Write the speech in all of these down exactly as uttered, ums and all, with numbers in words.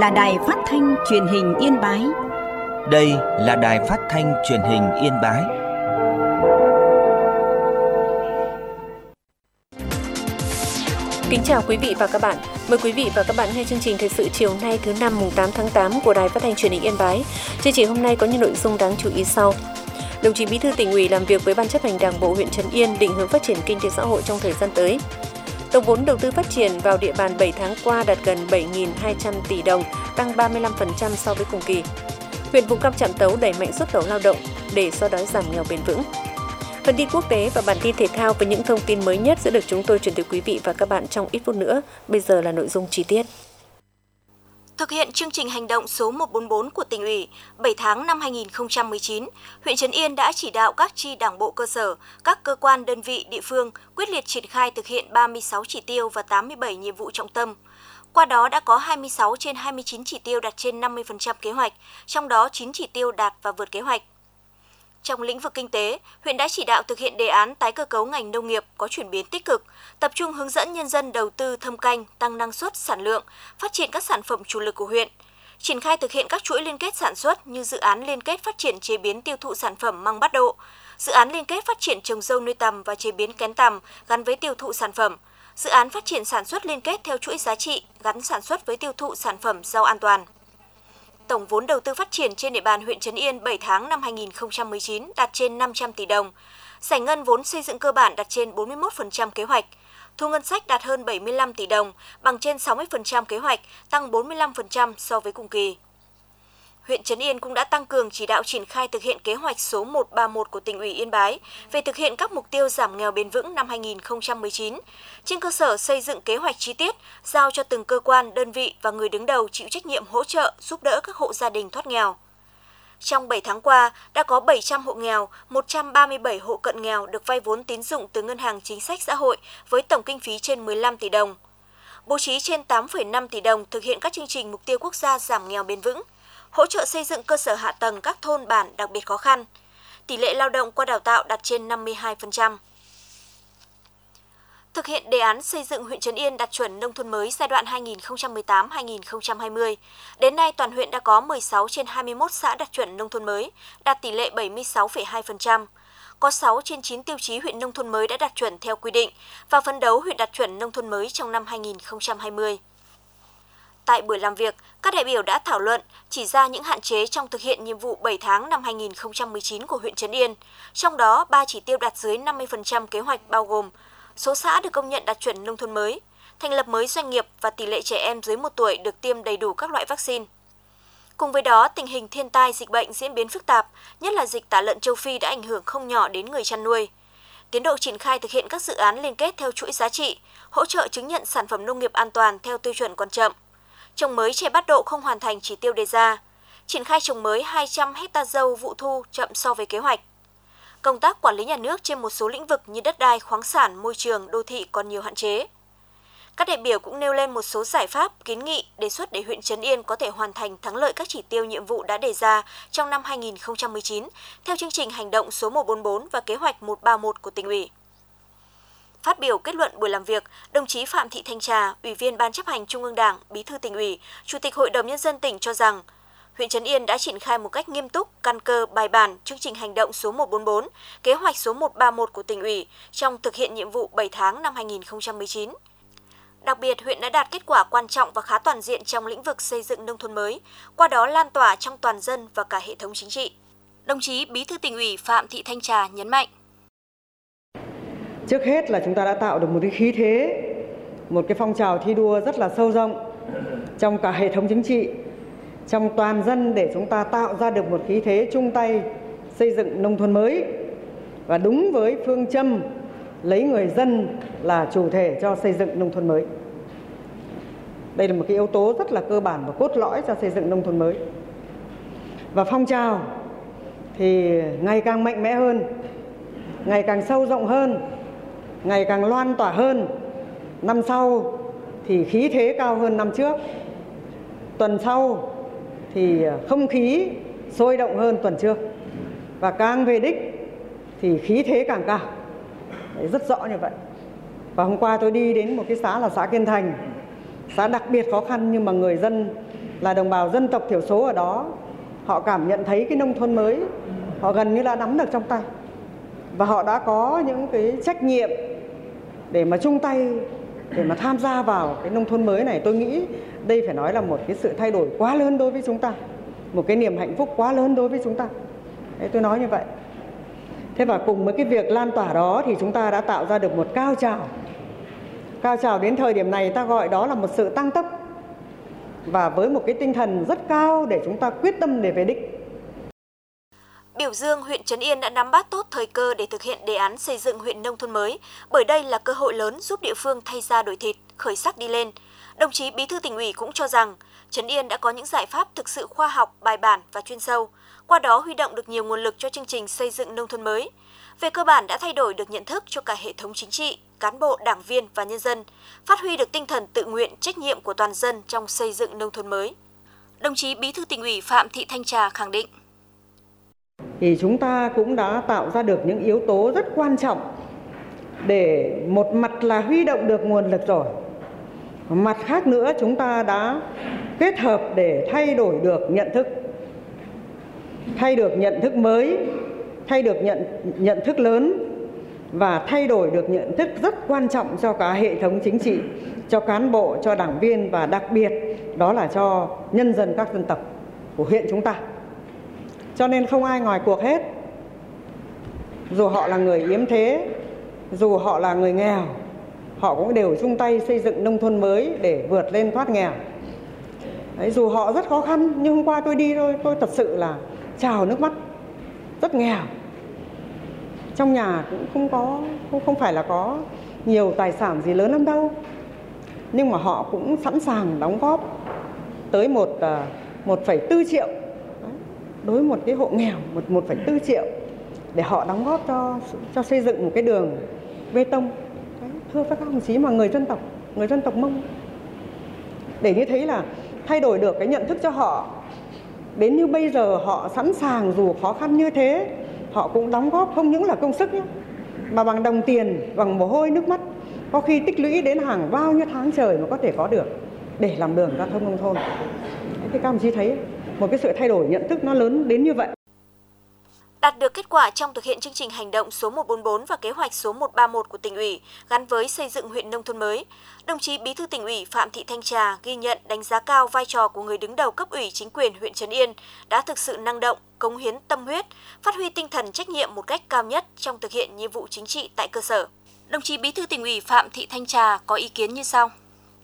là đài phát thanh truyền hình Yên Bái. Đây là đài phát thanh truyền hình Yên Bái. Kính chào quý vị và các bạn. Mời quý vị và các bạn nghe chương trình thời sự chiều nay thứ năm mùng tám tháng tám của Đài Phát thanh Truyền hình Yên Bái. Chương trình hôm nay có những nội dung đáng chú ý sau. Đồng chí Bí thư Tỉnh ủy làm việc với Ban chấp hành Đảng bộ huyện Trấn Yên định hướng phát triển kinh tế xã hội trong thời gian tới. Tổng vốn đầu tư phát triển vào địa bàn bảy tháng qua đạt gần bảy nghìn hai trăm tỷ đồng, tăng ba mươi lăm phần trăm so với cùng kỳ. Huyện vùng Cam Trạm Tấu đẩy mạnh xuất khẩu lao động để xóa đói giảm nghèo bền vững. Phần tin quốc tế và bản tin thể thao với những thông tin mới nhất sẽ được chúng tôi chuyển tới quý vị và các bạn trong ít phút nữa. Bây giờ là nội dung chi tiết. Thực hiện chương trình hành động số một bốn bốn của Tỉnh ủy, bảy tháng năm hai nghìn không trăm mười chín, huyện Trấn Yên đã chỉ đạo các chi đảng bộ cơ sở, các cơ quan đơn vị địa phương quyết liệt triển khai thực hiện ba mươi sáu chỉ tiêu và tám mươi bảy nhiệm vụ trọng tâm. Qua đó đã có hai mươi sáu trên hai mươi chín chỉ tiêu đạt trên năm mươi phần trăm kế hoạch, trong đó chín chỉ tiêu đạt và vượt kế hoạch. Trong lĩnh vực kinh tế, huyện đã chỉ đạo thực hiện đề án tái cơ cấu ngành nông nghiệp có chuyển biến tích cực, tập trung hướng dẫn nhân dân đầu tư thâm canh, tăng năng suất, sản lượng, phát triển các sản phẩm chủ lực của huyện. Triển khai thực hiện các chuỗi liên kết sản xuất như dự án liên kết phát triển chế biến tiêu thụ sản phẩm măng bát độ, dự án liên kết phát triển trồng dâu nuôi tầm và chế biến kén tằm gắn với tiêu thụ sản phẩm, dự án phát triển sản xuất liên kết theo chuỗi giá trị gắn sản xuất với tiêu thụ sản phẩm rau an toàn. Tổng vốn đầu tư phát triển trên địa bàn huyện Trấn Yên bảy tháng năm hai nghìn không trăm mười chín đạt trên năm trăm tỷ đồng, giải ngân vốn xây dựng cơ bản đạt trên bốn mươi mốt phần trăm kế hoạch, thu ngân sách đạt hơn bảy mươi lăm tỷ đồng, bằng trên sáu mươi phần trăm kế hoạch, tăng bốn mươi lăm phần trăm so với cùng kỳ. Huyện Trấn Yên cũng đã tăng cường chỉ đạo triển khai thực hiện kế hoạch số một ba mốt của Tỉnh ủy Yên Bái về thực hiện các mục tiêu giảm nghèo bền vững năm hai nghìn không trăm mười chín, trên cơ sở xây dựng kế hoạch chi tiết, giao cho từng cơ quan, đơn vị và người đứng đầu chịu trách nhiệm hỗ trợ, giúp đỡ các hộ gia đình thoát nghèo. Trong bảy tháng qua, đã có bảy trăm hộ nghèo, một trăm ba mươi bảy hộ cận nghèo được vay vốn tín dụng từ Ngân hàng Chính sách Xã hội với tổng kinh phí trên mười lăm tỷ đồng. Bố trí trên tám phẩy năm tỷ đồng thực hiện các chương trình mục tiêu quốc gia giảm nghèo bền vững, hỗ trợ xây dựng cơ sở hạ tầng các thôn bản đặc biệt khó khăn. Tỷ lệ lao động qua đào tạo đạt trên năm mươi hai phần trăm. Thực hiện đề án xây dựng huyện Trấn Yên đạt chuẩn nông thôn mới giai đoạn hai nghìn không trăm mười tám đến hai nghìn không trăm hai mươi. Đến nay, toàn huyện đã có mười sáu trên hai mươi mốt xã đạt chuẩn nông thôn mới, đạt tỷ lệ bảy mươi sáu phẩy hai phần trăm. Có sáu trên chín tiêu chí huyện nông thôn mới đã đạt chuẩn theo quy định và phấn đấu huyện đạt chuẩn nông thôn mới trong năm hai nghìn không trăm hai mươi. Tại buổi làm việc, các đại biểu đã thảo luận, chỉ ra những hạn chế trong thực hiện nhiệm vụ bảy tháng năm hai nghìn không trăm mười chín của huyện Trấn Yên. Trong đó, ba chỉ tiêu đạt dưới năm mươi phần trăm kế hoạch bao gồm số xã được công nhận đạt chuẩn nông thôn mới, thành lập mới doanh nghiệp và tỷ lệ trẻ em dưới một tuổi được tiêm đầy đủ các loại vaccine. Cùng với đó, tình hình thiên tai dịch bệnh diễn biến phức tạp, nhất là dịch tả lợn châu Phi đã ảnh hưởng không nhỏ đến người chăn nuôi. Tiến độ triển khai thực hiện các dự án liên kết theo chuỗi giá trị, hỗ trợ chứng nhận sản phẩm nông nghiệp an toàn theo tiêu chuẩn còn chậm. Trồng mới chè bát độ không hoàn thành chỉ tiêu đề ra, triển khai trồng mới hai trăm héc ta dâu vụ thu chậm so với kế hoạch. Công tác quản lý nhà nước trên một số lĩnh vực như đất đai, khoáng sản, môi trường, đô thị còn nhiều hạn chế. Các đại biểu cũng nêu lên một số giải pháp, kiến nghị, đề xuất để huyện Trấn Yên có thể hoàn thành thắng lợi các chỉ tiêu nhiệm vụ đã đề ra trong năm hai nghìn không trăm mười chín theo chương trình hành động số một bốn bốn và kế hoạch một ba mốt của Tỉnh ủy. Phát biểu kết luận buổi làm việc, đồng chí Phạm Thị Thanh Trà, Ủy viên Ban chấp hành Trung ương Đảng, Bí thư Tỉnh ủy, Chủ tịch Hội đồng Nhân dân tỉnh cho rằng, huyện Trấn Yên đã triển khai một cách nghiêm túc, căn cơ, bài bản chương trình hành động số một bốn bốn, kế hoạch số một ba mốt của Tỉnh ủy trong thực hiện nhiệm vụ bảy tháng năm hai nghìn không trăm mười chín. Đặc biệt, huyện đã đạt kết quả quan trọng và khá toàn diện trong lĩnh vực xây dựng nông thôn mới, qua đó lan tỏa trong toàn dân và cả hệ thống chính trị. Đồng chí Bí thư Tỉnh ủy Phạm Thị Thanh Trà nhấn mạnh. Trước hết là chúng ta đã tạo được một cái khí thế, một cái phong trào thi đua rất là sâu rộng trong cả hệ thống chính trị, trong toàn dân để chúng ta tạo ra được một khí thế chung tay xây dựng nông thôn mới và đúng với phương châm lấy người dân là chủ thể cho xây dựng nông thôn mới. Đây là một cái yếu tố rất là cơ bản và cốt lõi cho xây dựng nông thôn mới. Và phong trào thì ngày càng mạnh mẽ hơn, ngày càng sâu rộng hơn, ngày càng loan tỏa hơn. Năm sau thì khí thế cao hơn năm trước. Tuần sau thì không khí sôi động hơn tuần trước. Và càng về đích thì khí thế càng cao. Đấy, rất rõ như vậy. Và hôm qua tôi đi đến một cái xã là xã Kiên Thành, xã đặc biệt khó khăn nhưng mà người dân là đồng bào dân tộc thiểu số ở đó, họ cảm nhận thấy cái nông thôn mới, họ gần như đã nắm được trong tay. Và họ đã có những cái trách nhiệm để mà chung tay, để mà tham gia vào cái nông thôn mới này. Tôi nghĩ đây phải nói là một cái sự thay đổi quá lớn đối với chúng ta, một cái niềm hạnh phúc quá lớn đối với chúng ta. Đấy, tôi nói như vậy. Thế và cùng với cái việc lan tỏa đó thì chúng ta đã tạo ra được một cao trào. Cao trào đến thời điểm này ta gọi đó là một sự tăng tốc, và với một cái tinh thần rất cao để chúng ta quyết tâm để về đích. Biểu dương huyện Trấn Yên đã nắm bắt tốt thời cơ để thực hiện đề án xây dựng huyện nông thôn mới, bởi đây là cơ hội lớn giúp địa phương thay da đổi thịt, khởi sắc đi lên. Đồng chí Bí thư Tỉnh ủy cũng cho rằng Trấn Yên đã có những giải pháp thực sự khoa học, bài bản và chuyên sâu, qua đó huy động được nhiều nguồn lực cho chương trình xây dựng nông thôn mới. Về cơ bản đã thay đổi được nhận thức cho cả hệ thống chính trị, cán bộ, đảng viên và nhân dân, phát huy được tinh thần tự nguyện, trách nhiệm của toàn dân trong xây dựng nông thôn mới. Đồng chí Bí thư Tỉnh ủy Phạm Thị Thanh Trà khẳng định. Thì chúng ta cũng đã tạo ra được những yếu tố rất quan trọng để một mặt là huy động được nguồn lực rồi. Mặt khác nữa chúng ta đã kết hợp để thay đổi được nhận thức. Thay được nhận thức mới, thay được nhận, nhận thức lớn và thay đổi được nhận thức rất quan trọng cho cả hệ thống chính trị, cho cán bộ, cho đảng viên và đặc biệt đó là cho nhân dân các dân tộc của huyện chúng ta. Cho nên không ai ngoài cuộc hết. Dù họ là người yếm thế, dù họ là người nghèo, họ cũng đều chung tay xây dựng nông thôn mới để vượt lên thoát nghèo. Đấy, dù họ rất khó khăn, nhưng hôm qua tôi đi thôi, tôi thật sự là trào nước mắt, rất nghèo. Trong nhà cũng không có, không phải là có nhiều tài sản gì lớn lắm đâu, nhưng mà họ cũng sẵn sàng đóng góp tới một một phẩy bốn triệu. Đối với một cái hộ nghèo, một một phẩy bốn triệu để họ đóng góp cho cho xây dựng một cái đường bê tông. Đấy, thưa các đồng chí, mà người dân tộc, người dân tộc Mông, để như thấy là thay đổi được cái nhận thức cho họ. Đến như bây giờ họ sẵn sàng dù khó khăn như thế, họ cũng đóng góp không những là công sức nhé, mà bằng đồng tiền, bằng mồ hôi nước mắt, có khi tích lũy đến hàng bao nhiêu tháng trời mà có thể có được để làm đường giao thông nông thôn. Thế các đồng chí thấy một cái sự thay đổi nhận thức nó lớn đến như vậy. Đạt được kết quả trong thực hiện chương trình hành động số một bốn bốn và kế hoạch số một ba một của Tỉnh ủy gắn với xây dựng huyện nông thôn mới, đồng chí Bí thư Tỉnh ủy Phạm Thị Thanh Trà ghi nhận, đánh giá cao vai trò của người đứng đầu cấp ủy chính quyền huyện Trấn Yên đã thực sự năng động, cống hiến tâm huyết, phát huy tinh thần trách nhiệm một cách cao nhất trong thực hiện nhiệm vụ chính trị tại cơ sở. Đồng chí Bí thư Tỉnh ủy Phạm Thị Thanh Trà có ý kiến như sau.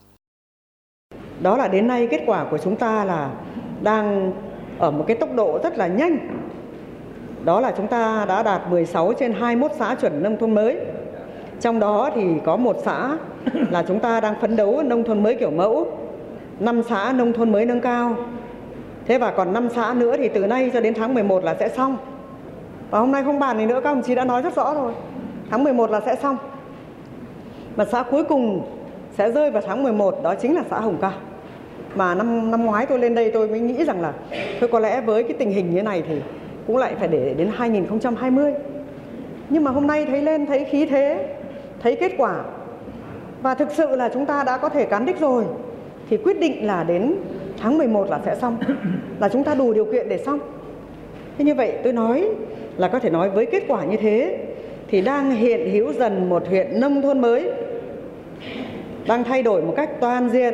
Đó là đến nay kết quả của chúng ta là đang ở một cái tốc độ rất là nhanh. Đó là chúng ta đã đạt mười sáu trên hai mươi mốt xã chuẩn nông thôn mới. Trong đó thì có một xã là chúng ta đang phấn đấu nông thôn mới kiểu mẫu, năm xã nông thôn mới nâng cao. Thế và còn năm xã nữa thì từ nay cho đến tháng mười một là sẽ xong. Và hôm nay không bàn gì nữa, các đồng chí đã nói rất rõ rồi. Tháng mười một là sẽ xong. Và xã cuối cùng sẽ rơi vào tháng mười một, đó chính là xã Hồng Ca. Mà năm năm ngoái tôi lên đây tôi mới nghĩ rằng là thôi có lẽ với cái tình hình như thế này thì cũng lại phải để đến hai nghìn không trăm hai mươi. Nhưng mà hôm nay thấy lên, thấy khí thế, thấy kết quả và thực sự là chúng ta đã có thể cán đích rồi, thì quyết định là đến tháng mười một là sẽ xong, là chúng ta đủ điều kiện để xong. Thế như vậy tôi nói là có thể nói với kết quả như thế thì đang hiện hữu dần một huyện nông thôn mới, đang thay đổi một cách toàn diện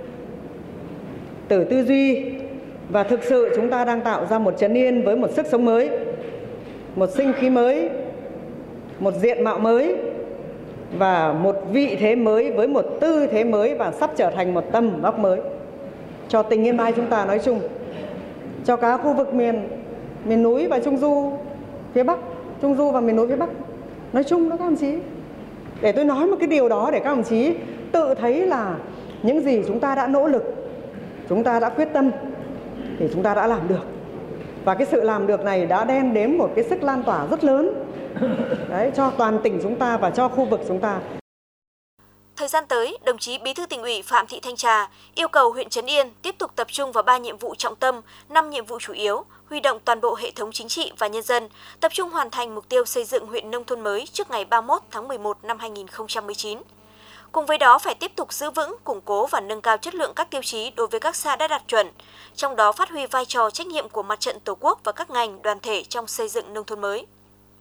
từ tư duy, và thực sự chúng ta đang tạo ra một Trấn Yên với một sức sống mới, một sinh khí mới, một diện mạo mới và một vị thế mới với một tư thế mới, và sắp trở thành một tầm vóc mới cho tỉnh Yên Bái chúng ta nói chung, cho cả khu vực miền miền núi và trung du phía Bắc, trung du và miền núi phía Bắc nói chung đó các đồng chí. Để tôi nói một cái điều đó để các đồng chí tự thấy là những gì chúng ta đã nỗ lực, chúng ta đã quyết tâm thì chúng ta đã làm được. Và cái sự làm được này đã đem đến một cái sức lan tỏa rất lớn đấy, cho toàn tỉnh chúng ta và cho khu vực chúng ta. Thời gian tới, đồng chí Bí thư Tỉnh ủy Phạm Thị Thanh Trà yêu cầu huyện Trấn Yên tiếp tục tập trung vào ba nhiệm vụ trọng tâm, năm nhiệm vụ chủ yếu, huy động toàn bộ hệ thống chính trị và nhân dân, tập trung hoàn thành mục tiêu xây dựng huyện nông thôn mới trước ngày ba mươi mốt tháng mười một năm hai nghìn không trăm mười chín. Cùng với đó phải tiếp tục giữ vững, củng cố và nâng cao chất lượng các tiêu chí đối với các xã đã đạt chuẩn, trong đó phát huy vai trò trách nhiệm của Mặt trận Tổ quốc và các ngành, đoàn thể trong xây dựng nông thôn mới.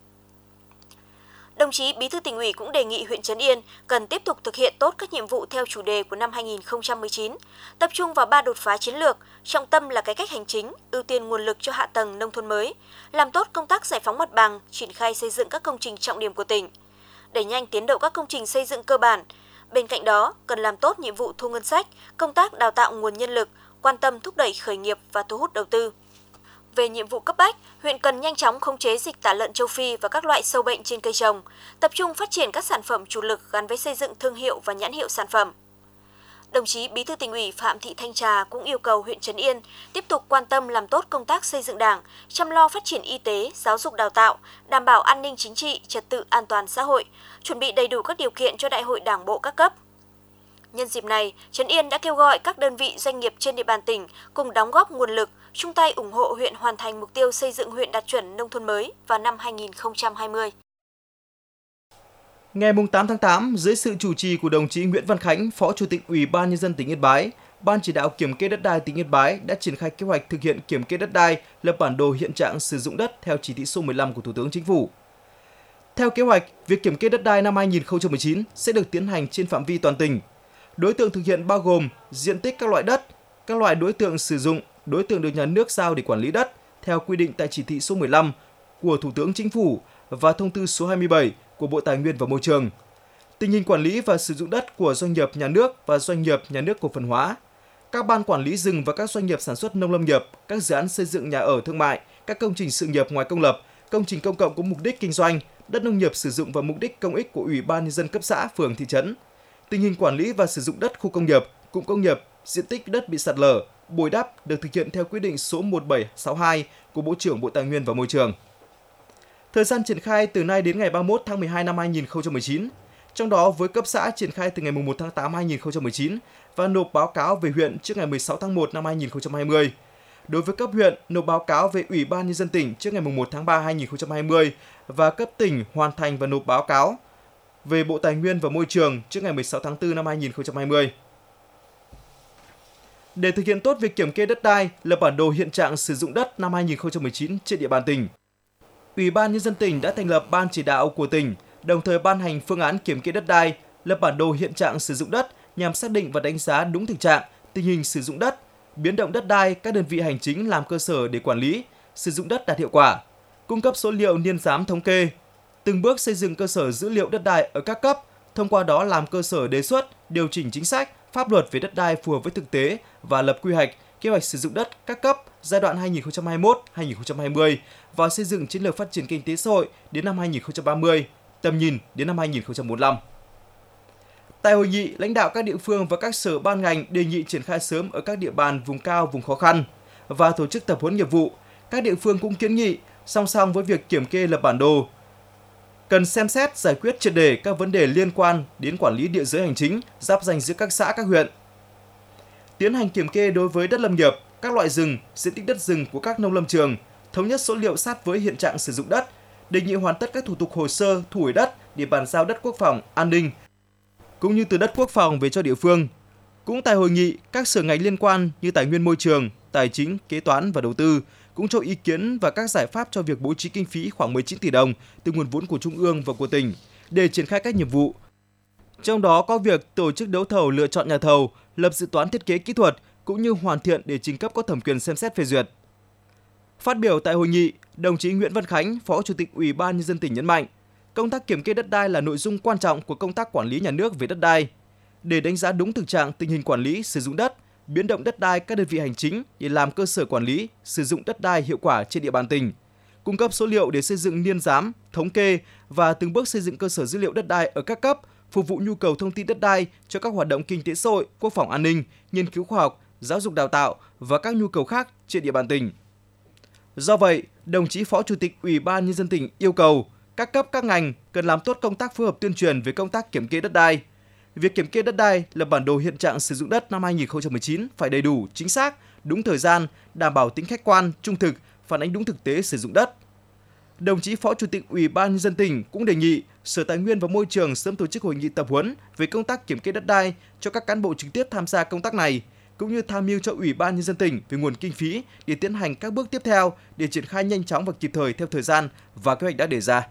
Đồng chí Bí thư Tỉnh ủy cũng đề nghị huyện Trấn Yên cần tiếp tục thực hiện tốt các nhiệm vụ theo chủ đề của năm hai nghìn không trăm mười chín, tập trung vào ba đột phá chiến lược, trọng tâm là cải cách hành chính, ưu tiên nguồn lực cho hạ tầng nông thôn mới, làm tốt công tác giải phóng mặt bằng, triển khai xây dựng các công trình trọng điểm của tỉnh, đẩy nhanh tiến độ các công trình xây dựng cơ bản. Bên cạnh đó, cần làm tốt nhiệm vụ thu ngân sách, công tác đào tạo nguồn nhân lực, quan tâm thúc đẩy khởi nghiệp và thu hút đầu tư. Về nhiệm vụ cấp bách, huyện cần nhanh chóng khống chế dịch tả lợn châu Phi và các loại sâu bệnh trên cây trồng, tập trung phát triển các sản phẩm chủ lực gắn với xây dựng thương hiệu và nhãn hiệu sản phẩm. Đồng chí Bí thư Tỉnh ủy Phạm Thị Thanh Trà cũng yêu cầu huyện Trấn Yên tiếp tục quan tâm làm tốt công tác xây dựng Đảng, chăm lo phát triển y tế, giáo dục đào tạo, đảm bảo an ninh chính trị, trật tự an toàn xã hội, chuẩn bị đầy đủ các điều kiện cho Đại hội Đảng bộ các cấp. Nhân dịp này, Trấn Yên đã kêu gọi các đơn vị doanh nghiệp trên địa bàn tỉnh cùng đóng góp nguồn lực, chung tay ủng hộ huyện hoàn thành mục tiêu xây dựng huyện đạt chuẩn nông thôn mới vào năm hai nghìn không trăm hai mươi. Ngày tám tháng tám, dưới sự chủ trì của đồng chí Nguyễn Văn Khánh, Phó Chủ tịch Ủy ban Nhân dân tỉnh Yên Bái, Ban chỉ đạo kiểm kê đất đai tỉnh Yên Bái đã triển khai kế hoạch thực hiện kiểm kê đất đai, lập bản đồ hiện trạng sử dụng đất theo chỉ thị số mười lăm của Thủ tướng Chính phủ. Theo kế hoạch, việc kiểm kê đất đai năm hai nghìn không trăm mười chín sẽ được tiến hành trên phạm vi toàn tỉnh. Đối tượng thực hiện bao gồm diện tích các loại đất, các loại đối tượng sử dụng, đối tượng được nhà nước giao để quản lý đất theo quy định tại chỉ thị số mười lăm của Thủ tướng Chính phủ và thông tư số hai mươi bảy của Bộ Tài nguyên và Môi trường. Tình hình quản lý và sử dụng đất của doanh nghiệp nhà nước và doanh nghiệp nhà nước cổ phần hóa, các ban quản lý rừng và các doanh nghiệp sản xuất nông lâm nghiệp, các dự án xây dựng nhà ở thương mại, các công trình sự nghiệp ngoài công lập, công trình công cộng có mục đích kinh doanh, đất nông nghiệp sử dụng vào mục đích công ích của Ủy ban Nhân dân cấp xã, phường, thị trấn. Tình hình quản lý và sử dụng đất khu công nghiệp, cụm công nghiệp, diện tích đất bị sạt lở, bồi đắp được thực hiện theo quyết định số một bảy sáu hai của Bộ trưởng Bộ Tài nguyên và Môi trường. Thời gian triển khai từ nay đến ngày ba mươi mốt tháng mười hai năm hai nghìn không trăm mười chín, trong đó với cấp xã triển khai từ ngày mùng một tháng tám năm hai nghìn không trăm mười chín và nộp báo cáo về huyện trước ngày mười sáu tháng một năm hai nghìn không trăm hai mươi. Đối với cấp huyện, nộp báo cáo về Ủy ban Nhân dân tỉnh trước ngày mùng một tháng ba năm hai nghìn không trăm hai mươi và cấp tỉnh hoàn thành và nộp báo cáo về Bộ Tài nguyên và Môi trường trước ngày mười sáu tháng tư năm hai nghìn không trăm hai mươi. Để thực hiện tốt việc kiểm kê đất đai, lập bản đồ hiện trạng sử dụng đất năm hai nghìn không trăm mười chín trên địa bàn tỉnh, Ủy ban Nhân dân tỉnh đã thành lập ban chỉ đạo của tỉnh, đồng thời ban hành phương án kiểm kê đất đai, lập bản đồ hiện trạng sử dụng đất nhằm xác định và đánh giá đúng thực trạng, tình hình sử dụng đất, biến động đất đai các đơn vị hành chính làm cơ sở để quản lý, sử dụng đất đạt hiệu quả, cung cấp số liệu niên giám thống kê, từng bước xây dựng cơ sở dữ liệu đất đai ở các cấp, thông qua đó làm cơ sở đề xuất, điều chỉnh chính sách, pháp luật về đất đai phù hợp với thực tế và lập quy hoạch, kế hoạch sử dụng đất các cấp giai đoạn hai nghìn không trăm hai mươi mốt đến hai nghìn không trăm hai mươi và xây dựng chiến lược phát triển kinh tế xã hội đến năm hai nghìn không trăm ba mươi, tầm nhìn đến năm hai nghìn không trăm bốn mươi lăm. Tại hội nghị, lãnh đạo các địa phương và các sở ban ngành đề nghị triển khai sớm ở các địa bàn vùng cao, vùng khó khăn và tổ chức tập huấn nghiệp vụ. Các địa phương cũng kiến nghị song song với việc kiểm kê lập bản đồ, cần xem xét giải quyết triệt để các vấn đề liên quan đến quản lý địa giới hành chính, giáp ranh giữa các xã, các huyện. Tiến hành kiểm kê đối với đất lâm nghiệp, các loại rừng, diện tích đất rừng của các nông lâm trường, thống nhất số liệu sát với hiện trạng sử dụng đất, đề nghị hoàn tất các thủ tục hồ sơ thu hồi đất để bàn giao đất quốc phòng, an ninh, cũng như từ đất quốc phòng về cho địa phương. Cũng tại hội nghị, các sở ngành liên quan như Tài nguyên Môi trường, Tài chính, Kế toán và Đầu tư cũng cho ý kiến và các giải pháp cho việc bố trí kinh phí khoảng mười chín tỷ đồng từ nguồn vốn của Trung ương và của tỉnh để triển khai các nhiệm vụ. Trong đó có việc tổ chức đấu thầu lựa chọn nhà thầu, lập dự toán thiết kế kỹ thuật cũng như hoàn thiện để trình cấp có thẩm quyền xem xét phê duyệt. Phát biểu tại hội nghị, đồng chí Nguyễn Văn Khánh, Phó Chủ tịch Ủy ban Nhân dân tỉnh nhấn mạnh, công tác kiểm kê đất đai là nội dung quan trọng của công tác quản lý nhà nước về đất đai. Để đánh giá đúng thực trạng tình hình quản lý, sử dụng đất, biến động đất đai các đơn vị hành chính để làm cơ sở quản lý, sử dụng đất đai hiệu quả trên địa bàn tỉnh, cung cấp số liệu để xây dựng niên giám, thống kê và từng bước xây dựng cơ sở dữ liệu đất đai ở các cấp, phục vụ nhu cầu thông tin đất đai cho các hoạt động kinh tế xã hội, quốc phòng an ninh, nghiên cứu khoa học, giáo dục đào tạo và các nhu cầu khác trên địa bàn tỉnh. Do vậy, đồng chí Phó Chủ tịch Ủy ban Nhân dân tỉnh yêu cầu các cấp các ngành cần làm tốt công tác phối hợp tuyên truyền về công tác kiểm kê đất đai. Việc kiểm kê đất đai lập bản đồ hiện trạng sử dụng đất năm hai nghìn không trăm mười chín phải đầy đủ, chính xác, đúng thời gian, đảm bảo tính khách quan, trung thực, phản ánh đúng thực tế sử dụng đất. Đồng chí Phó Chủ tịch Ủy ban Nhân dân tỉnh cũng đề nghị Sở Tài nguyên và Môi trường sớm tổ chức hội nghị tập huấn về công tác kiểm kê đất đai cho các cán bộ trực tiếp tham gia công tác này, cũng như tham mưu cho Ủy ban Nhân dân tỉnh về nguồn kinh phí để tiến hành các bước tiếp theo để triển khai nhanh chóng và kịp thời theo thời gian và kế hoạch đã đề ra.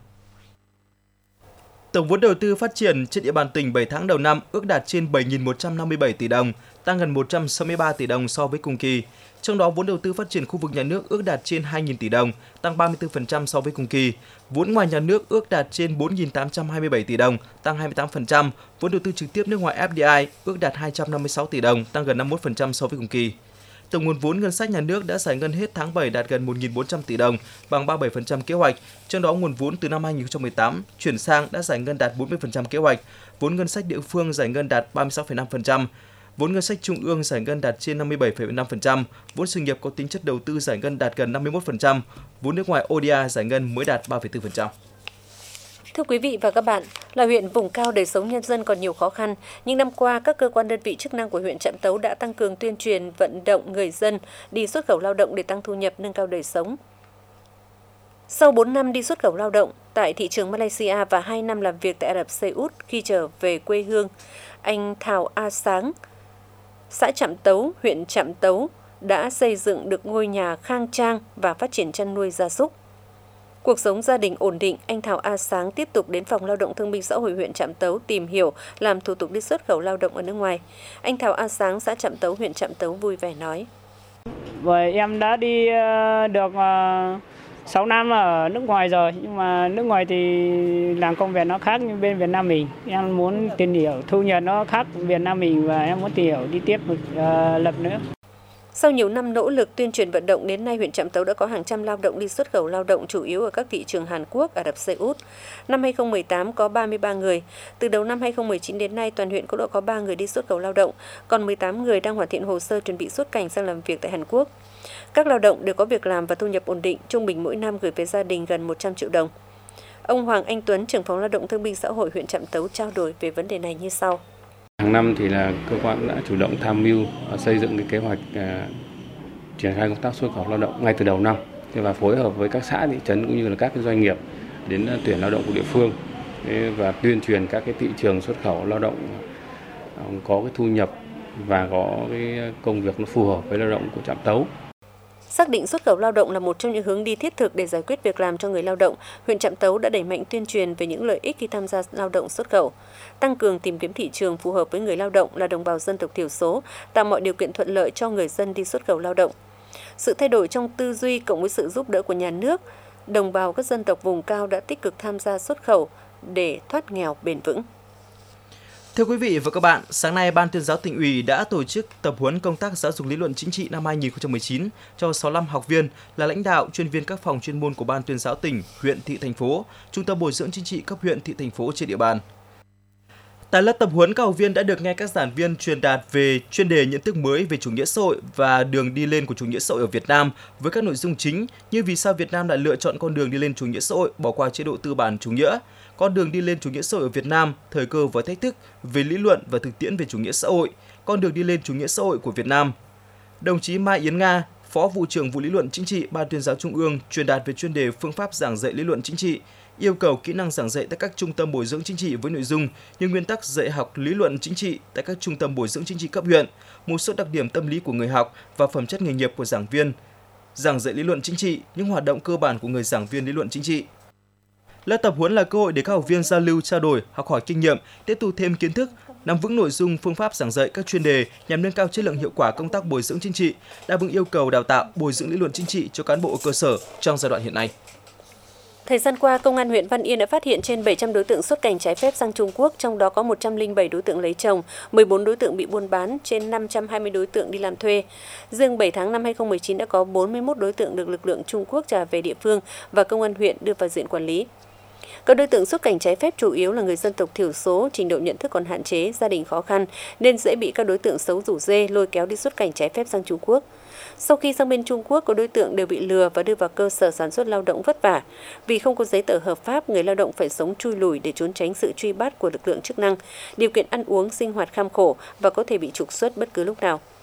Tổng vốn đầu tư phát triển trên địa bàn tỉnh bảy tháng đầu năm ước đạt trên bảy nghìn một trăm năm mươi bảy tỷ đồng, tăng gần một trăm sáu mươi ba tỷ đồng so với cùng kỳ. Trong đó, vốn đầu tư phát triển khu vực nhà nước ước đạt trên hai nghìn tỷ đồng, tăng ba mươi tư phần trăm so với cùng kỳ. Vốn ngoài nhà nước ước đạt trên bốn nghìn tám trăm hai mươi bảy tỷ đồng, tăng hai mươi tám phần trăm. Vốn đầu tư trực tiếp nước ngoài ép đê i ước đạt hai trăm năm mươi sáu tỷ đồng, tăng gần năm mươi mốt phần trăm so với cùng kỳ. Tổng nguồn vốn ngân sách nhà nước đã giải ngân hết tháng bảy đạt gần một nghìn bốn trăm tỷ đồng, bằng ba mươi bảy phần trăm kế hoạch. Trong đó, nguồn vốn từ năm hai nghìn không trăm mười tám chuyển sang đã giải ngân đạt bốn mươi phần trăm kế hoạch. Vốn ngân sách địa phương giải ngân đạt ba mươi sáu phẩy năm phần trăm. Vốn ngân sách trung ương giải ngân đạt trên năm mươi bảy phẩy năm phần trăm, vốn sự nghiệp có tính chất đầu tư giải ngân đạt gần năm mươi mốt phần trăm, vốn nước ngoài ô đê a giải ngân mới đạt ba phẩy bốn phần trăm. Thưa quý vị và các bạn, là huyện vùng cao đời sống nhân dân còn nhiều khó khăn, nhưng năm qua các cơ quan đơn vị chức năng của huyện Trạm Tấu đã tăng cường tuyên truyền vận động người dân đi xuất khẩu lao động để tăng thu nhập, nâng cao đời sống. Sau bốn năm đi xuất khẩu lao động tại thị trường Malaysia và hai năm làm việc tại Ả Rập Xê Út, khi trở về quê hương, anh Thảo A Sáng, xã Trạm Tấu, huyện Trạm Tấu đã xây dựng được ngôi nhà khang trang và phát triển chăn nuôi gia súc. Cuộc sống gia đình ổn định, anh Thảo A Sáng tiếp tục đến Phòng Lao động Thương binh Xã hội huyện Trạm Tấu tìm hiểu, làm thủ tục đi xuất khẩu lao động ở nước ngoài. Anh Thảo A Sáng, xã Trạm Tấu, huyện Trạm Tấu vui vẻ nói. Vậy em đã đi được sáu năm ở nước ngoài rồi, nhưng mà nước ngoài thì làm công việc nó khác như bên Việt Nam mình. Em muốn tìm hiểu thu nhập nó khác Việt Nam mình và em muốn tìm hiểu đi tiếp một uh, lần nữa. Sau nhiều năm nỗ lực tuyên truyền vận động, đến nay huyện Trạm Tấu đã có hàng trăm lao động đi xuất khẩu lao động chủ yếu ở các thị trường Hàn Quốc, Ả Rập Xê Út. Năm hai nghìn không trăm mười tám có ba mươi ba người. Từ đầu năm hai nghìn không trăm mười chín đến nay, toàn huyện cũng đã có ba người đi xuất khẩu lao động, còn mười tám người đang hoàn thiện hồ sơ chuẩn bị xuất cảnh sang làm việc tại Hàn Quốc. Các lao động đều có việc làm và thu nhập ổn định, trung bình mỗi năm gửi về gia đình gần một trăm triệu đồng. Ông Hoàng Anh Tuấn, trưởng Phòng Lao động Thương binh Xã hội huyện Trạm Tấu trao đổi về vấn đề này như sau. Hàng năm thì là cơ quan đã chủ động tham mưu xây dựng cái kế hoạch uh, triển khai công tác xuất khẩu lao động ngay từ đầu năm và phối hợp với các xã thị trấn cũng như là các cái doanh nghiệp đến uh, tuyển lao động của địa phương và tuyên truyền các cái thị trường xuất khẩu lao động uh, có cái thu nhập và có cái công việc nó phù hợp với lao động của Trạm Tấu. Xác định xuất khẩu lao động là một trong những hướng đi thiết thực để giải quyết việc làm cho người lao động, huyện Trạm Tấu đã đẩy mạnh tuyên truyền về những lợi ích khi tham gia lao động xuất khẩu, tăng cường tìm kiếm thị trường phù hợp với người lao động là đồng bào dân tộc thiểu số, tạo mọi điều kiện thuận lợi cho người dân đi xuất khẩu lao động. Sự thay đổi trong tư duy cộng với sự giúp đỡ của nhà nước, đồng bào các dân tộc vùng cao đã tích cực tham gia xuất khẩu để thoát nghèo bền vững. Thưa quý vị và các bạn, sáng nay Ban Tuyên giáo Tỉnh ủy đã tổ chức tập huấn công tác giáo dục lý luận chính trị năm hai nghìn không trăm mười chín cho sáu mươi lăm học viên là lãnh đạo, chuyên viên các phòng chuyên môn của Ban Tuyên giáo tỉnh, huyện, thị, thành phố, trung tâm bồi dưỡng chính trị cấp huyện, thị, thành phố trên địa bàn. Tại lớp tập huấn, các học viên đã được nghe các giảng viên truyền đạt về chuyên đề nhận thức mới về chủ nghĩa xã hội và đường đi lên của chủ nghĩa xã hội ở Việt Nam với các nội dung chính như vì sao Việt Nam lại lựa chọn con đường đi lên chủ nghĩa xã hội bỏ qua chế độ tư bản chủ nghĩa, con đường đi lên chủ nghĩa xã hội ở Việt Nam, thời cơ và thách thức về lý luận và thực tiễn về chủ nghĩa xã hội, con đường đi lên chủ nghĩa xã hội của Việt Nam. Đồng chí Mai Yến Nga, Phó vụ trưởng vụ lý luận chính trị Ban Tuyên giáo Trung ương truyền đạt về chuyên đề phương pháp giảng dạy lý luận chính trị, yêu cầu kỹ năng giảng dạy tại các trung tâm bồi dưỡng chính trị với nội dung như nguyên tắc dạy học lý luận chính trị tại các trung tâm bồi dưỡng chính trị cấp huyện, một số đặc điểm tâm lý của người học và phẩm chất nghề nghiệp của giảng viên, giảng dạy lý luận chính trị, những hoạt động cơ bản của người giảng viên lý luận chính trị. Lớp tập huấn là cơ hội để các học viên giao lưu, trao đổi, học hỏi kinh nghiệm, tiếp thu thêm kiến thức, nắm vững nội dung, phương pháp giảng dạy các chuyên đề nhằm nâng cao chất lượng hiệu quả công tác bồi dưỡng chính trị, đáp ứng yêu cầu đào tạo, bồi dưỡng lý luận chính trị cho cán bộ ở cơ sở trong giai đoạn hiện nay. Thời gian qua, Công an huyện Văn Yên đã phát hiện trên bảy trăm đối tượng xuất cảnh trái phép sang Trung Quốc, trong đó có một trăm lẻ bảy đối tượng lấy chồng, mười bốn đối tượng bị buôn bán, trên năm trăm hai mươi đối tượng đi làm thuê. Riêng bảy tháng năm hai nghìn không trăm mười chín đã có bốn mươi mốt đối tượng được lực lượng Trung Quốc trả về địa phương và Công an huyện đưa vào diện quản lý. Các đối tượng xuất cảnh trái phép chủ yếu là người dân tộc thiểu số, trình độ nhận thức còn hạn chế, gia đình khó khăn nên dễ bị các đối tượng xấu rủ rê lôi kéo đi xuất cảnh trái phép sang Trung Quốc. Sau khi sang bên Trung Quốc, các đối tượng đều bị lừa và đưa vào cơ sở sản xuất lao động vất vả. Vì không có giấy tờ hợp pháp, người lao động phải sống chui lủi để trốn tránh sự truy bắt của lực lượng chức năng, điều kiện ăn uống, sinh hoạt kham khổ và có thể bị trục xuất bất cứ lúc nào.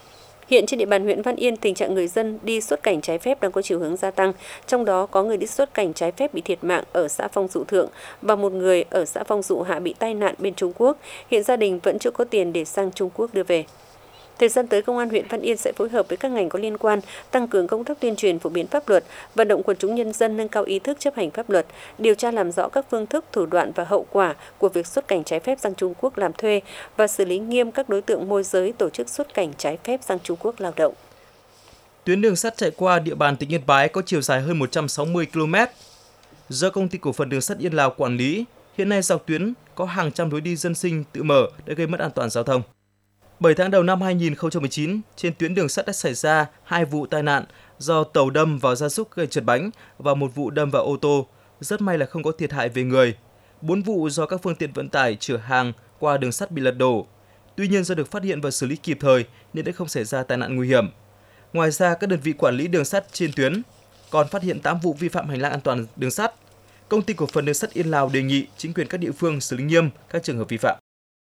Hiện trên địa bàn huyện Văn Yên, tình trạng người dân đi xuất cảnh trái phép đang có chiều hướng gia tăng, trong đó có người đi xuất cảnh trái phép bị thiệt mạng ở xã Phong Dụ Thượng và một người ở xã Phong Dụ Hạ bị tai nạn bên Trung Quốc. Hiện gia đình vẫn chưa có tiền để sang Trung Quốc đưa về. Thời gian tới, Công an huyện Văn Yên sẽ phối hợp với các ngành có liên quan, tăng cường công tác tuyên truyền phổ biến pháp luật, vận động quần chúng nhân dân nâng cao ý thức chấp hành pháp luật, điều tra làm rõ các phương thức, thủ đoạn và hậu quả của việc xuất cảnh trái phép sang Trung Quốc làm thuê và xử lý nghiêm các đối tượng môi giới tổ chức xuất cảnh trái phép sang Trung Quốc lao động. Tuyến đường sắt chạy qua địa bàn tỉnh Yên Bái có chiều dài hơn một trăm sáu mươi ki lô mét. Do Công ty Cổ phần Đường sắt Yên Lào quản lý, hiện nay dọc tuyến có hàng trăm lối đi dân sinh tự mở đã gây mất an toàn giao thông. bảy tháng đầu năm hai nghìn không trăm mười chín, trên tuyến đường sắt đã xảy ra hai vụ tai nạn do tàu đâm vào gia súc gây trượt bánh và một vụ đâm vào ô tô. Rất may là không có thiệt hại về người. Bốn vụ do các phương tiện vận tải chở hàng qua đường sắt bị lật đổ. Tuy nhiên do được phát hiện và xử lý kịp thời nên đã không xảy ra tai nạn nguy hiểm. Ngoài ra, các đơn vị quản lý đường sắt trên tuyến còn phát hiện tám vụ vi phạm hành lang an toàn đường sắt. Công ty Cổ phần Đường sắt Yên Lào đề nghị chính quyền các địa phương xử lý nghiêm các trường hợp vi phạm.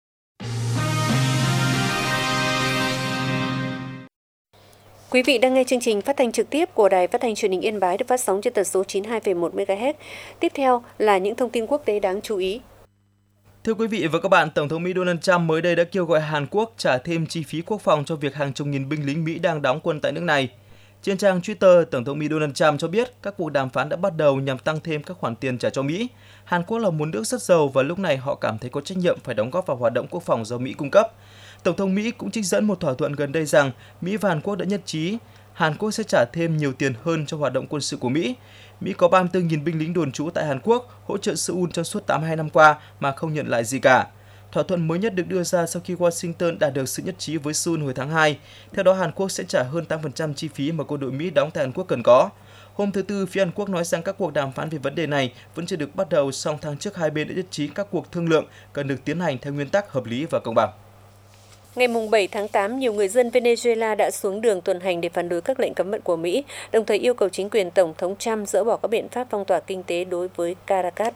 Quý vị đang nghe chương trình phát thanh trực tiếp của Đài Phát thanh Truyền hình Yên Bái được phát sóng trên tần số chín mươi hai phẩy một mê ga héc. Tiếp theo là những thông tin quốc tế đáng chú ý. Thưa quý vị và các bạn, Tổng thống Mỹ Donald Trump mới đây đã kêu gọi Hàn Quốc trả thêm chi phí quốc phòng cho việc hàng chục nghìn binh lính Mỹ đang đóng quân tại nước này. Trên trang Twitter, Tổng thống Mỹ Donald Trump cho biết các cuộc đàm phán đã bắt đầu nhằm tăng thêm các khoản tiền trả cho Mỹ. Hàn Quốc là một nước rất giàu và lúc này họ cảm thấy có trách nhiệm phải đóng góp vào hoạt động quốc phòng do Mỹ cung cấp. Tổng thống Mỹ cũng trích dẫn một thỏa thuận gần đây rằng Mỹ và Hàn Quốc đã nhất trí Hàn Quốc sẽ trả thêm nhiều tiền hơn cho hoạt động quân sự của Mỹ. Mỹ có ba mươi tư nghìn binh lính đồn trú tại Hàn Quốc, hỗ trợ Seoul trong suốt tám mươi hai năm qua mà không nhận lại gì cả. Thỏa thuận mới nhất được đưa ra sau khi Washington đạt được sự nhất trí với Seoul hồi tháng hai. Theo đó, Hàn Quốc sẽ trả hơn tám phần trăm chi phí mà quân đội Mỹ đóng tại Hàn Quốc cần có. Hôm thứ Tư, phía Hàn Quốc nói rằng các cuộc đàm phán về vấn đề này vẫn chưa được bắt đầu, song tháng trước hai bên đã nhất trí các cuộc thương lượng cần được tiến hành theo nguyên tắc hợp lý và công bằng. Ngày bảy tháng tám, nhiều người dân Venezuela đã xuống đường tuần hành để phản đối các lệnh cấm vận của Mỹ, đồng thời yêu cầu chính quyền Tổng thống Trump dỡ bỏ các biện pháp phong tỏa kinh tế đối với Caracas.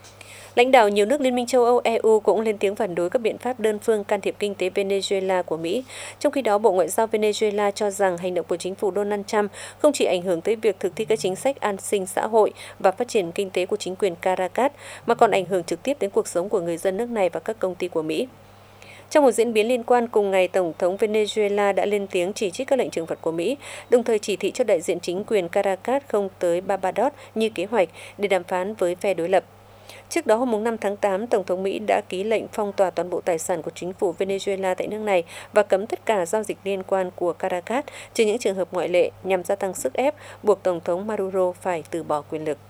Lãnh đạo nhiều nước Liên minh châu Âu E U cũng lên tiếng phản đối các biện pháp đơn phương can thiệp kinh tế Venezuela của Mỹ. Trong khi đó, Bộ Ngoại giao Venezuela cho rằng hành động của chính phủ Donald Trump không chỉ ảnh hưởng tới việc thực thi các chính sách an sinh xã hội và phát triển kinh tế của chính quyền Caracas, mà còn ảnh hưởng trực tiếp đến cuộc sống của người dân nước này và các công ty của Mỹ. Trong một diễn biến liên quan, cùng ngày, Tổng thống Venezuela đã lên tiếng chỉ trích các lệnh trừng phạt của Mỹ, đồng thời chỉ thị cho đại diện chính quyền Caracas không tới Barbados như kế hoạch để đàm phán với phe đối lập. Trước đó, hôm năm tháng tám, Tổng thống Mỹ đã ký lệnh phong tỏa toàn bộ tài sản của chính phủ Venezuela tại nước này và cấm tất cả giao dịch liên quan của Caracas, trừ những trường hợp ngoại lệ, nhằm gia tăng sức ép, buộc Tổng thống Maduro phải từ bỏ quyền lực.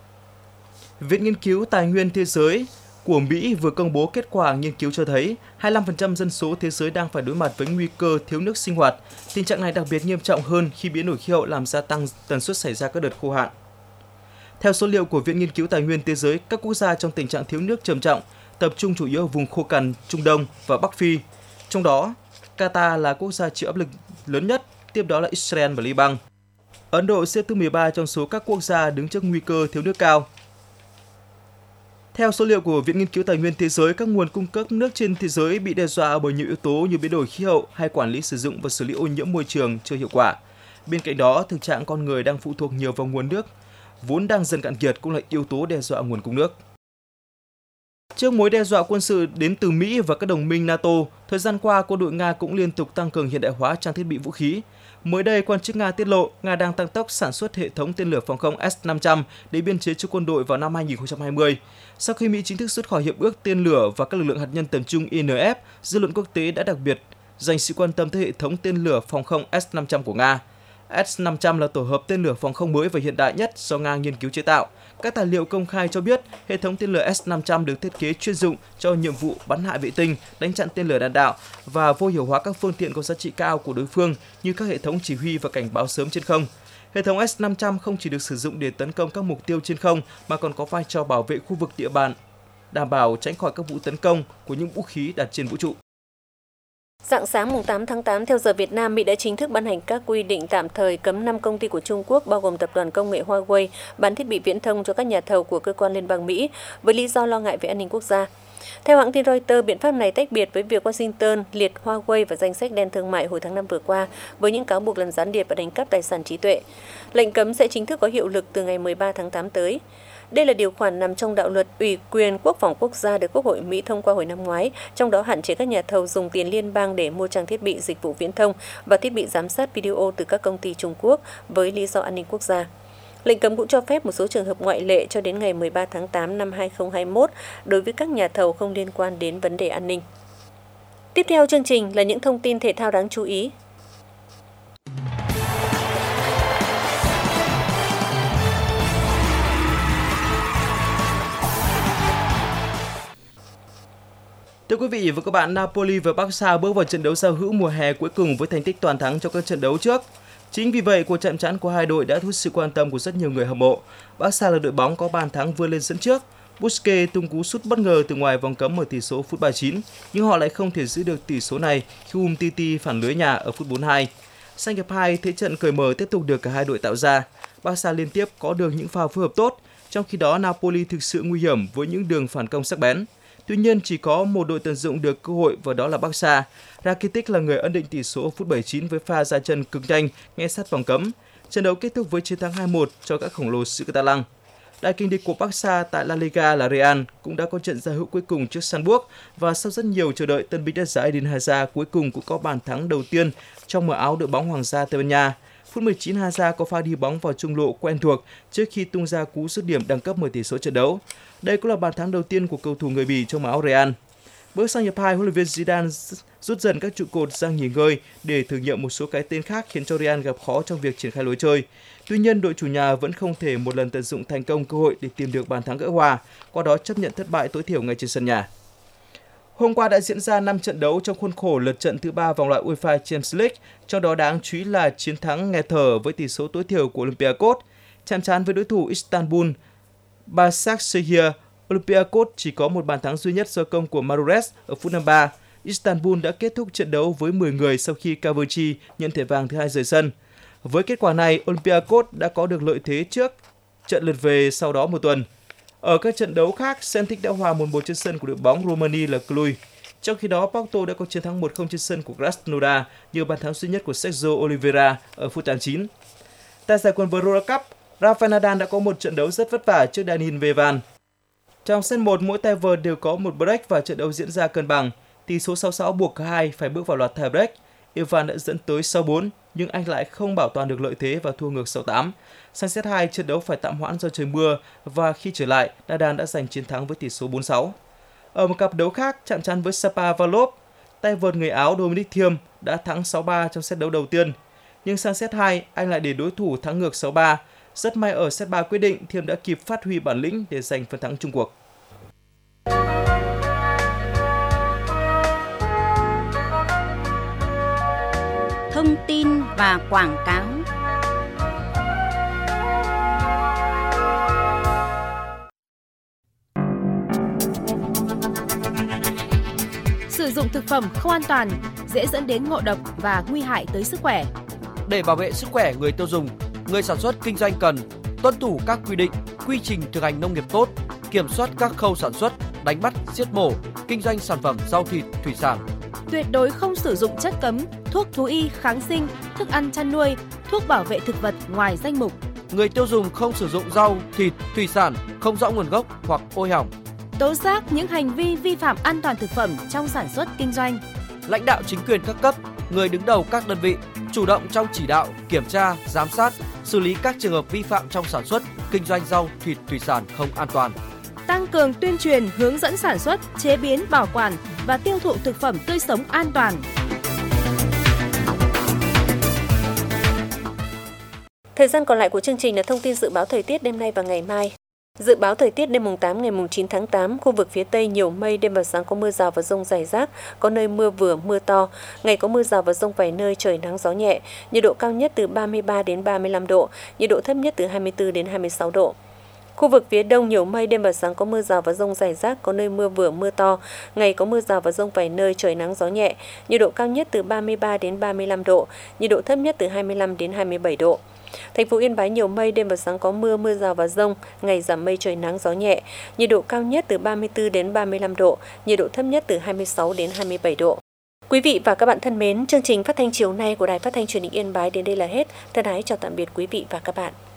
Viện Nghiên cứu Tài nguyên Thế giới của Mỹ vừa công bố kết quả nghiên cứu cho thấy hai mươi lăm phần trăm dân số thế giới đang phải đối mặt với nguy cơ thiếu nước sinh hoạt. Tình trạng này đặc biệt nghiêm trọng hơn khi biến đổi khí hậu làm gia tăng tần suất xảy ra các đợt khô hạn. Theo số liệu của Viện Nghiên cứu Tài nguyên Thế giới, các quốc gia trong tình trạng thiếu nước trầm trọng tập trung chủ yếu ở vùng khô cằn Trung Đông và Bắc Phi. Trong đó, Qatar là quốc gia chịu áp lực lớn nhất, tiếp đó là Israel và Liban. Ấn Độ xếp thứ mười ba trong số các quốc gia đứng trước nguy cơ thiếu nước cao. Theo số liệu của Viện Nghiên cứu Tài nguyên Thế giới, các nguồn cung cấp nước trên thế giới bị đe dọa bởi nhiều yếu tố như biến đổi khí hậu hay quản lý sử dụng và xử lý ô nhiễm môi trường chưa hiệu quả. Bên cạnh đó, thực trạng con người đang phụ thuộc nhiều vào nguồn nước, vốn đang dần cạn kiệt cũng là yếu tố đe dọa nguồn cung nước. Trước mối đe dọa quân sự đến từ Mỹ và các đồng minh NATO, thời gian qua quân đội Nga cũng liên tục tăng cường hiện đại hóa trang thiết bị vũ khí. Mới đây, quan chức Nga tiết lộ Nga đang tăng tốc sản xuất hệ thống tên lửa phòng không S năm trăm để biên chế cho quân đội vào năm hai nghìn không trăm hai mươi. Sau khi Mỹ chính thức rút khỏi hiệp ước tên lửa và các lực lượng hạt nhân tầm trung I N F, dư luận quốc tế đã đặc biệt dành sự quan tâm tới hệ thống tên lửa phòng không S năm trăm của Nga. S năm trăm là tổ hợp tên lửa phòng không mới và hiện đại nhất do Nga nghiên cứu chế tạo. Các tài liệu công khai cho biết hệ thống tên lửa S năm trăm được thiết kế chuyên dụng cho nhiệm vụ bắn hạ vệ tinh, đánh chặn tên lửa đạn đạo và vô hiệu hóa các phương tiện có giá trị cao của đối phương như các hệ thống chỉ huy và cảnh báo sớm trên không. Hệ thống S năm trăm không chỉ được sử dụng để tấn công các mục tiêu trên không mà còn có vai trò bảo vệ khu vực địa bàn, đảm bảo tránh khỏi các vụ tấn công của những vũ khí đặt trên vũ trụ. Rạng sáng tám tháng tám theo giờ Việt Nam, Mỹ đã chính thức ban hành các quy định tạm thời cấm năm công ty của Trung Quốc bao gồm tập đoàn công nghệ Huawei bán thiết bị viễn thông cho các nhà thầu của cơ quan liên bang Mỹ với lý do lo ngại về an ninh quốc gia. Theo hãng tin Reuters, biện pháp này tách biệt với việc Washington liệt Huawei vào danh sách đen thương mại hồi tháng năm vừa qua với những cáo buộc làm gián điệp và đánh cắp tài sản trí tuệ. Lệnh cấm sẽ chính thức có hiệu lực từ ngày mười ba tháng tám tới. Đây là điều khoản nằm trong đạo luật ủy quyền quốc phòng quốc gia được Quốc hội Mỹ thông qua hồi năm ngoái, trong đó hạn chế các nhà thầu dùng tiền liên bang để mua trang thiết bị dịch vụ viễn thông và thiết bị giám sát video từ các công ty Trung Quốc với lý do an ninh quốc gia. Lệnh cấm cũng cho phép một số trường hợp ngoại lệ cho đến ngày mười ba tháng tám năm hai nghìn không trăm hai mươi mốt đối với các nhà thầu không liên quan đến vấn đề an ninh. Tiếp theo chương trình là những thông tin thể thao đáng chú ý. Thưa quý vị và các bạn, Napoli và Barca bước vào trận đấu giao hữu mùa hè cuối cùng với thành tích toàn thắng trong các trận đấu trước. Chính vì vậy, cuộc chạm trán của hai đội đã thu hút sự quan tâm của rất nhiều người hâm mộ. Barca là đội bóng có bàn thắng vươn lên dẫn trước. Busquets tung cú sút bất ngờ từ ngoài vòng cấm ở tỷ số phút ba mươi chín, nhưng họ lại không thể giữ được tỷ số này khi Umtiti phản lưới nhà ở phút bốn mươi hai. Sang hiệp hai, thế trận cởi mở tiếp tục được cả hai đội tạo ra. Barca liên tiếp có được những pha phối hợp tốt, trong khi đó Napoli thực sự nguy hiểm với những đường phản công sắc bén. Tuy nhiên, chỉ có một đội tận dụng được cơ hội và đó là Barca. Rakitic là người ấn định tỷ số ở phút bảy mươi chín với pha ra chân cực nhanh ngay sát vòng cấm. Trận đấu kết thúc với chiến thắng hai một cho các khổng lồ xứ Catalan. Đại kình địch của Barca tại La Liga là Real cũng đã có trận giao hữu cuối cùng trước Salzburg và sau rất nhiều chờ đợi, tân binh đất giá Eden Hazard cuối cùng cũng có bàn thắng đầu tiên trong màu áo đội bóng Hoàng gia Tây Ban Nha. Phút mười chín, Hazard có pha đi bóng vào trung lộ quen thuộc trước khi tung ra cú dứt điểm đẳng cấp mở tỷ số trận đấu. Đây cũng là bàn thắng đầu tiên của cầu thủ người Bỉ trong màu áo Real. Bước sang hiệp hai, huấn luyện viên Zidane rút dần các trụ cột ra nghỉ ngơi để thử nghiệm một số cái tên khác khiến cho Real gặp khó trong việc triển khai lối chơi. Tuy nhiên, đội chủ nhà vẫn không thể một lần tận dụng thành công cơ hội để tìm được bàn thắng gỡ hòa, qua đó chấp nhận thất bại tối thiểu ngay trên sân nhà. Hôm qua đã diễn ra năm trận đấu trong khuôn khổ lượt trận thứ ba vòng loại UEFA Champions League, trong đó đáng chú ý là chiến thắng nghẹt thở với tỷ số tối thiểu của Olympiacos. Chạm trán với đối thủ Istanbul Başakşehir, Olympiacos chỉ có một bàn thắng duy nhất do công của Mahrez ở phút năm mươi ba. Istanbul đã kết thúc trận đấu với mười người sau khi Cavani nhận thẻ vàng thứ hai rời sân. Với kết quả này, Olympiacos đã có được lợi thế trước trận lượt về sau đó một tuần. Ở các trận đấu khác, Celtic đã hòa một một trên sân của đội bóng Romania là Cluj. Trong khi đó, Porto đã có chiến thắng một không trên sân của Krasnodar nhờ bàn thắng duy nhất của Sergio Oliveira ở phút tám mươi chín. Tại giải quần vợt Rolex Cup, Rafael Nadal đã có một trận đấu rất vất vả trước Daniil Vevan. Trong set một, mỗi tay vợt đều có một break và trận đấu diễn ra cân bằng. Tỷ số sáu sáu buộc cả hai phải bước vào loạt tie break. Evan đã dẫn tới sáu bốn, nhưng anh lại không bảo toàn được lợi thế và thua ngược sáu tám. Sang set hai, trận đấu phải tạm hoãn do trời mưa và khi trở lại, Nadal đã giành chiến thắng với tỷ số bốn sáu. Ở một cặp đấu khác, chạm trán với Shapovalov, tay vợt người Áo Dominic Thiem đã thắng sáu ba trong set đấu đầu tiên. Nhưng sang set hai, anh lại để đối thủ thắng ngược sáu ba. Rất may ở set ba quyết định, Thiem đã kịp phát huy bản lĩnh để giành phần thắng chung cuộc. Thông tin và quảng cáo. Sử dụng thực phẩm không an toàn dễ dẫn đến ngộ độc và nguy hại tới sức khỏe. Để bảo vệ sức khỏe người tiêu dùng, người sản xuất kinh doanh cần tuân thủ các quy định, quy trình thực hành nông nghiệp tốt, kiểm soát các khâu sản xuất, đánh bắt, giết mổ, kinh doanh sản phẩm rau thịt, thủy sản. Tuyệt đối không sử dụng chất cấm, thuốc thú y, kháng sinh, thức ăn chăn nuôi, thuốc bảo vệ thực vật ngoài danh mục. Người tiêu dùng không sử dụng rau, thịt, thủy sản không rõ nguồn gốc hoặc ôi hỏng. Tố giác những hành vi vi phạm an toàn thực phẩm trong sản xuất kinh doanh. Lãnh đạo chính quyền các cấp, người đứng đầu các đơn vị chủ động trong chỉ đạo, kiểm tra, giám sát, xử lý các trường hợp vi phạm trong sản xuất, kinh doanh rau, thịt, thủy sản không an toàn. Tăng cường tuyên truyền, hướng dẫn sản xuất, chế biến, bảo quản và tiêu thụ thực phẩm tươi sống an toàn. Thời gian còn lại của chương trình là thông tin dự báo thời tiết đêm nay và ngày mai. Dự báo thời tiết đêm mùng tám ngày mùng chín tháng tám, khu vực phía Tây nhiều mây, đêm và sáng có mưa rào và dông rải rác, có nơi mưa vừa, mưa to. Ngày có mưa rào và dông vài nơi, trời nắng gió nhẹ, nhiệt độ cao nhất từ ba mươi ba đến ba mươi lăm độ, nhiệt độ thấp nhất từ hai mươi tư đến hai mươi sáu độ. Khu vực phía Đông nhiều mây, đêm và sáng có mưa rào và dông rải rác, có nơi mưa vừa, mưa to. Ngày có mưa rào và dông vài nơi, trời nắng gió nhẹ, nhiệt độ cao nhất từ ba mươi ba đến ba mươi lăm độ, nhiệt độ thấp nhất từ hai mươi lăm đến hai mươi bảy độ. Thành phố Yên Bái nhiều mây, đêm và sáng có mưa, mưa rào và dông, ngày giảm mây trời nắng gió nhẹ. Nhiệt độ cao nhất từ ba mươi tư đến ba mươi lăm độ, nhiệt độ thấp nhất từ hai mươi sáu đến hai mươi bảy độ. Quý vị và các bạn thân mến, chương trình phát thanh chiều nay của Đài Phát thanh Truyền hình Yên Bái đến đây là hết. Thân ái chào tạm biệt quý vị và các bạn.